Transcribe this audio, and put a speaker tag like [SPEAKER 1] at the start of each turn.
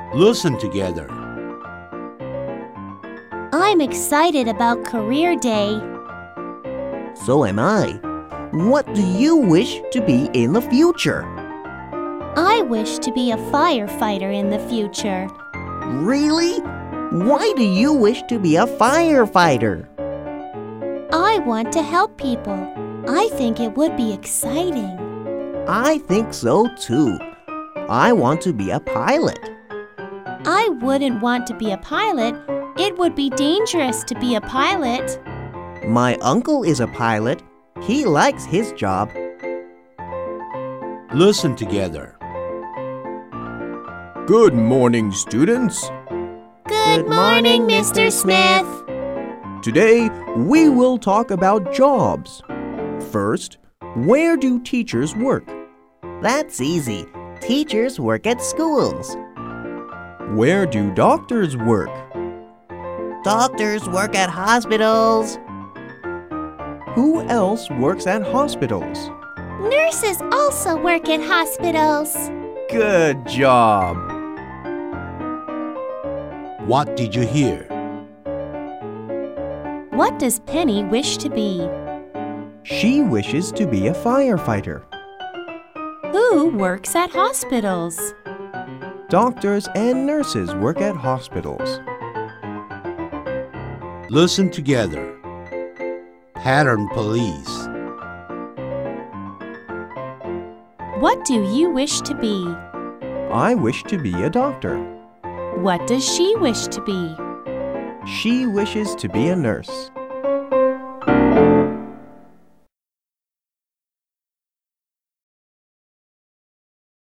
[SPEAKER 1] Listen together.
[SPEAKER 2] I'm excited about Career Day.
[SPEAKER 3] So am I. What do you wish to be in the future?
[SPEAKER 2] I wish to be a firefighter in the future.
[SPEAKER 3] Really? Why do you wish to be a firefighter?
[SPEAKER 2] I want to help people. I think it would be exciting.
[SPEAKER 3] I think so too. I want to be a pilot.
[SPEAKER 2] I wouldn't want to be a pilot. It would be dangerous to be a pilot.
[SPEAKER 3] My uncle is a pilot. He likes his job.
[SPEAKER 1] Listen together.
[SPEAKER 4] Good morning, students.
[SPEAKER 2] Good morning, Mr. Smith.
[SPEAKER 4] Today, we will talk about jobs. First, where do teachers work?
[SPEAKER 3] That's easy. Teachers work at schools.
[SPEAKER 4] Where do doctors work?
[SPEAKER 3] Doctors work at hospitals.
[SPEAKER 4] Who else works at hospitals?
[SPEAKER 2] Nurses also work at hospitals.
[SPEAKER 4] Good job!
[SPEAKER 1] What did you hear?
[SPEAKER 2] What does Penny wish to be?
[SPEAKER 4] She wishes to be a firefighter.
[SPEAKER 2] Who works at hospitals?
[SPEAKER 4] Doctors and nurses work at hospitals.
[SPEAKER 1] Listen together. Pattern police.
[SPEAKER 2] What do you wish to be?
[SPEAKER 4] I wish to be a doctor.
[SPEAKER 2] What does she wish to be?
[SPEAKER 4] She wishes to be a nurse.